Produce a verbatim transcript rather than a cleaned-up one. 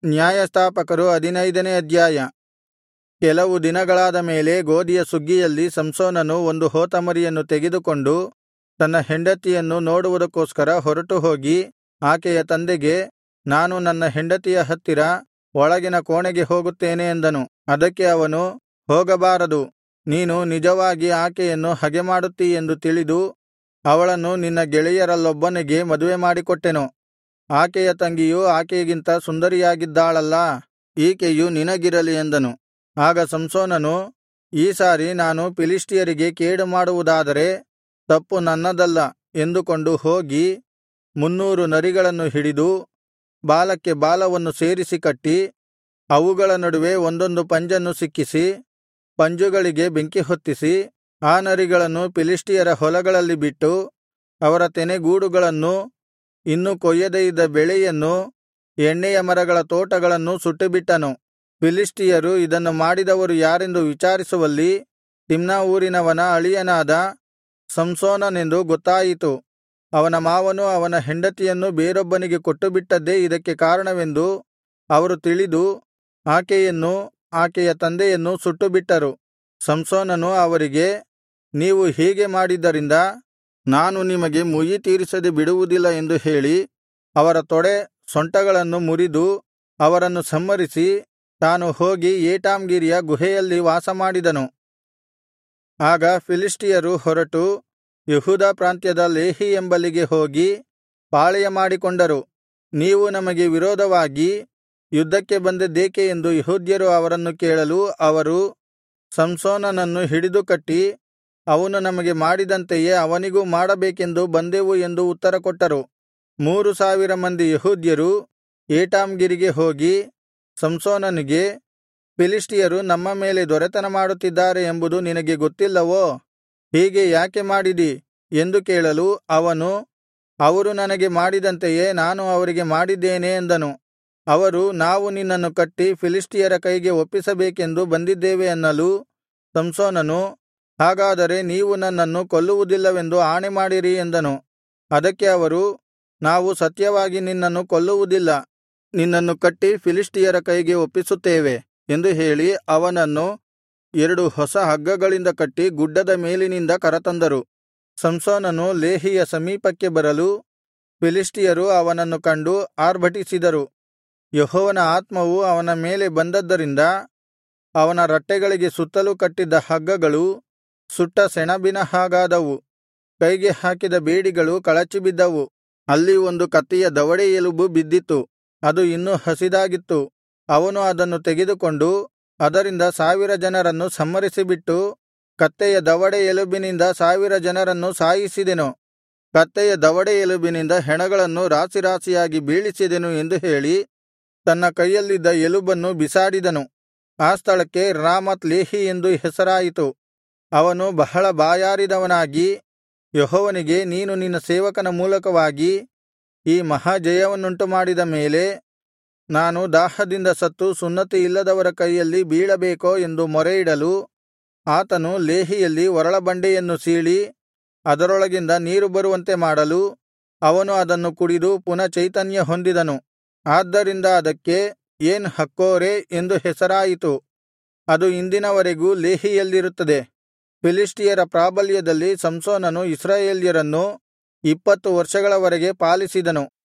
ನ್ಯಾಯಸ್ಥಾಪಕರು ಹದಿನೈದನೇ ಅಧ್ಯಾಯ. ಕೆಲವು ದಿನಗಳಾದ ಮೇಲೆ ಗೋದಿಯ ಸುಗ್ಗಿಯಲ್ಲಿ ಸಂಸೋನನು ಒಂದು ಹೋತಮರಿಯನ್ನು ತೆಗೆದುಕೊಂಡು ತನ್ನ ಹೆಂಡತಿಯನ್ನು ನೋಡುವುದಕ್ಕೋಸ್ಕರ ಹೊರಟುಹೋಗಿ ಆಕೆಯ ತಂದೆಗೆ, ನಾನು ನನ್ನ ಹೆಂಡತಿಯ ಹತ್ತಿರ ಒಳಗಿನ ಕೋಣೆಗೆ ಹೋಗುತ್ತೇನೆ ಎಂದನು. ಅದಕ್ಕೆ ಅವನು, ಹೋಗಬಾರದು, ನೀನು ನಿಜವಾಗಿ ಆಕೆಯನ್ನು ಹಗೆಮಾಡುತ್ತೀ ಎಂದು ತಿಳಿದು ಅವಳನ್ನು ನಿನ್ನ ಗೆಳೆಯರಲ್ಲೊಬ್ಬನಿಗೆ ಮದುವೆ ಮಾಡಿಕೊಟ್ಟೆನು. ಆಕೆಯ ತಂಗಿಯು ಆಕೆಗಿಂತ ಸುಂದರಿಯಾಗಿದ್ದಾಳಲ್ಲಾ, ಈಕೆಯು ನಿನಗಿರಲಿ ಎಂದನು. ಆಗ ಸಂಸೋನನು, ಈ ಸಾರಿ ನಾನು ಫಿಲಿಷ್ಟಿಯರಿಗೆ ಕೇಡು ಮಾಡುವುದಾದರೆ ತಪ್ಪು ನನ್ನದಲ್ಲ ಎಂದುಕೊಂಡು ಹೋಗಿ ಮುನ್ನೂರು ನರಿಗಳನ್ನು ಹಿಡಿದು ಬಾಲಕ್ಕೆ ಬಾಲವನ್ನು ಸೇರಿಸಿ ಕಟ್ಟಿ ಅವುಗಳ ನಡುವೆ ಒಂದೊಂದು ಪಂಜನ್ನು ಸಿಕ್ಕಿಸಿ ಪಂಜುಗಳಿಗೆ ಬೆಂಕಿ ಹೊತ್ತಿಸಿ ಆ ನರಿಗಳನ್ನು ಫಿಲಿಷ್ಟಿಯರ ಹೊಲಗಳಲ್ಲಿ ಬಿಟ್ಟು ಅವರ ತೆನೆಗೂಡುಗಳನ್ನೂ ಇನ್ನೂ ಕೊಯ್ಯದೆ ಇದ್ದ ಬೆಳೆಯನ್ನೂ ಎಣ್ಣೆಯ ಮರಗಳ ತೋಟಗಳನ್ನೂ ಸುಟ್ಟುಬಿಟ್ಟನು. ಫಿಲಿಷ್ಟಿಯರು ಇದನ್ನು ಮಾಡಿದವರು ಯಾರೆಂದು ವಿಚಾರಿಸುವಲ್ಲಿ ತಿಮ್ನಾ ಊರಿನವನ ಅಳಿಯನಾದ ಸಂಸೋನನೆಂದು ಗೊತ್ತಾಯಿತು. ಅವನ ಮಾವನು ಅವನ ಹೆಂಡತಿಯನ್ನು ಬೇರೊಬ್ಬನಿಗೆ ಕೊಟ್ಟುಬಿಟ್ಟದ್ದೇ ಇದಕ್ಕೆ ಕಾರಣವೆಂದು ಅವರು ತಿಳಿದು ಆಕೆಯನ್ನೂ ಆಕೆಯ ತಂದೆಯನ್ನೂ ಸುಟ್ಟುಬಿಟ್ಟರು. ಸಂಸೋನನು ಅವರಿಗೆ, ನೀವು ಹೀಗೆ ಮಾಡಿದ್ದರಿಂದ ನಾನು ನಿಮಗೆ ಮುಯ್ಯಿ ತೀರಿಸದೆ ಬಿಡುವುದಿಲ್ಲ ಎಂದು ಹೇಳಿ ಅವರ ತೊಡೆ ಸೊಂಟಗಳನ್ನು ಮುರಿದು ಅವರನ್ನು ಸಂಹರಿಸಿ ತಾನು ಹೋಗಿ ಏಟಾಮ್ ಗಿರಿಯ ಗುಹೆಯಲ್ಲಿ ವಾಸಮಾಡಿದನು. ಆಗ ಫಿಲಿಷ್ಟಿಯರು ಹೊರಟು ಯೆಹೂದ ಪ್ರಾಂತ್ಯದ ಲೇಹಿ ಎಂಬಲ್ಲಿಗೆ ಹೋಗಿ ಪಾಳೆಯಮಾಡಿಕೊಂಡರು. ನೀವು ನಮಗೆ ವಿರೋಧವಾಗಿ ಯುದ್ಧಕ್ಕೆ ಬಂದದ್ದೇಕೆ ಎಂದು ಯೆಹೂದ್ಯರು ಅವರನ್ನು ಕೇಳಲು ಅವರು, ಸಂಸೋನನನ್ನು ಹಿಡಿದು ಕಟ್ಟಿ ಅವನು ನಮಗೆ ಮಾಡಿದಂತೆಯೇ ಅವನಿಗೂ ಮಾಡಬೇಕೆಂದು ಬಂದೆವು ಎಂದು ಉತ್ತರಕೊಟ್ಟರು. ಮೂರು ಸಾವಿರ ಮಂದಿ ಯೆಹೂದ್ಯರು ಏಟಾಮ್ ಗಿರಿಗೆ ಹೋಗಿ ಸಂಸೋನನಿಗೆ, ಫಿಲಿಷ್ಟಿಯರು ನಮ್ಮ ಮೇಲೆ ದೊರೆತನ ಮಾಡುತ್ತಿದ್ದಾರೆ ಎಂಬುದು ನಿನಗೆ ಗೊತ್ತಿಲ್ಲವೋ? ಹೀಗೆ ಯಾಕೆ ಮಾಡಿದಿ ಎಂದು ಕೇಳಲು ಅವನು, ಅವರು ನನಗೆ ಮಾಡಿದಂತೆಯೇ ನಾನು ಅವರಿಗೆ ಮಾಡಿದ್ದೇನೆ ಎಂದನು. ಅವರು, ನಾವು ನಿನ್ನನ್ನು ಕಟ್ಟಿ ಫಿಲಿಷ್ಟಿಯರ ಕೈಗೆ ಒಪ್ಪಿಸಬೇಕೆಂದು ಬಂದಿದ್ದೇವೆ ಅನ್ನಲು ಸಂಸೋನನು, ಹಾಗಾದರೆ ನೀವು ನನ್ನನ್ನು ಕೊಲ್ಲುವುದಿಲ್ಲವೆಂದು ಆಣೆಮಾಡಿರಿ ಎಂದನು. ಅದಕ್ಕೆ ಅವರು, ನಾವು ಸತ್ಯವಾಗಿ ನಿನ್ನನ್ನು ಕೊಲ್ಲುವುದಿಲ್ಲ, ನಿನ್ನನ್ನು ಕಟ್ಟಿ ಫಿಲಿಷ್ಟಿಯರ ಕೈಗೆ ಒಪ್ಪಿಸುತ್ತೇವೆ ಎಂದು ಹೇಳಿ ಅವನನ್ನು ಎರಡು ಹೊಸ ಹಗ್ಗಗಳಿಂದ ಕಟ್ಟಿ ಗುಡ್ಡದ ಮೇಲಿನಿಂದ ಕರತಂದರು. ಸಂಸೋನನು ಲೇಹಿಯ ಸಮೀಪಕ್ಕೆ ಬರಲು ಫಿಲಿಷ್ಟಿಯರು ಅವನನ್ನು ಕಂಡು ಆರ್ಭಟಿಸಿದರು. ಯೆಹೋವನ ಆತ್ಮವು ಅವನ ಮೇಲೆ ಬಂದದ್ದರಿಂದ ಅವನ ರಟ್ಟೆಗಳಿಗೆ ಸುತ್ತಲೂ ಕಟ್ಟಿದ್ದ ಹಗ್ಗಗಳು ಸುಟ್ಟ ಸೆಣಬಿನ ಹಾಗಾದವು. ಕೈಗೆ ಹಾಕಿದ ಬೇಡಿಗಳು ಕಳಚಿಬಿದ್ದವು. ಅಲ್ಲಿ ಒಂದು ಕತ್ತೆಯ ದವಡೇ ಎಲುಬು ಬಿದ್ದಿತ್ತು, ಅದು ಇನ್ನೂ ಹಸಿದಾಗಿತ್ತು. ಅವನು ಅದನ್ನು ತೆಗೆದುಕೊಂಡು ಅದರಿಂದ ಸಾವಿರ ಜನರನ್ನು ಸಂಹರಿಸಿಬಿಟ್ಟು, ಕತ್ತೆಯ ದವಡೇ ಎಲುಬಿನಿಂದ ಸಾವಿರ ಜನರನ್ನು ಸಾಯಿಸಿದೆನು, ಕತ್ತೆಯ ದವಡೇ ಎಲುಬಿನಿಂದ ಹೆಣಗಳನ್ನು ರಾಶಿರಾಶಿಯಾಗಿ ಬೀಳಿಸಿದೆನು ಎಂದು ಹೇಳಿ ತನ್ನ ಕೈಯಲ್ಲಿದ್ದ ಎಲುಬನ್ನು ಬಿಸಾಡಿದನು. ಆ ಸ್ಥಳಕ್ಕೆ ರಾಮತ್ ಲೇಹಿ ಎಂದು ಹೆಸರಾಯಿತು. ಅವನು ಬಹಳ ಬಾಯಾರಿದವನಾಗಿ ಯೆಹೋವನಿಗೆ, ನೀನು ನಿನ್ನ ಸೇವಕನ ಮೂಲಕವಾಗಿ ಈ ಮಹಾಜಯವನ್ನುಂಟು ಮಾಡಿದ ಮೇಲೆ ನಾನು ದಾಹದಿಂದ ಸತ್ತು ಸುನ್ನತಿಯಿಲ್ಲದವರ ಕೈಯಲ್ಲಿ ಬೀಳಬೇಕೋ ಎಂದು ಮೊರೆಯಿಡಲು ಆತನು ಲೇಹಿಯಲ್ಲಿ ಒರಳಬಂಡೆಯನ್ನು ಸೀಳಿ ಅದರೊಳಗಿಂದ ನೀರು ಬರುವಂತೆ ಮಾಡಲು ಅವನು ಅದನ್ನು ಕುಡಿದು ಪುನಃ ಚೈತನ್ಯ ಹೊಂದಿದನು. ಆದ್ದರಿಂದ ಅದಕ್ಕೆ ಏನ್ ಹಕ್ಕೋರೇ ಎಂದು ಹೆಸರಾಯಿತು. ಅದು ಇಂದಿನವರೆಗೂ ಲೇಹಿಯಲ್ಲಿರುತ್ತದೆ. ಫಿಲಿಷ್ಟಿಯರ ಪ್ರಾಬಲ್ಯದಲ್ಲಿ ಸಂಸೋನನು ಇಸ್ರಾಯೇಲ್ಯರನ್ನು ಇಪ್ಪತ್ತು ವರ್ಷಗಳವರೆಗೆ ಪಾಲಿಸಿದನು.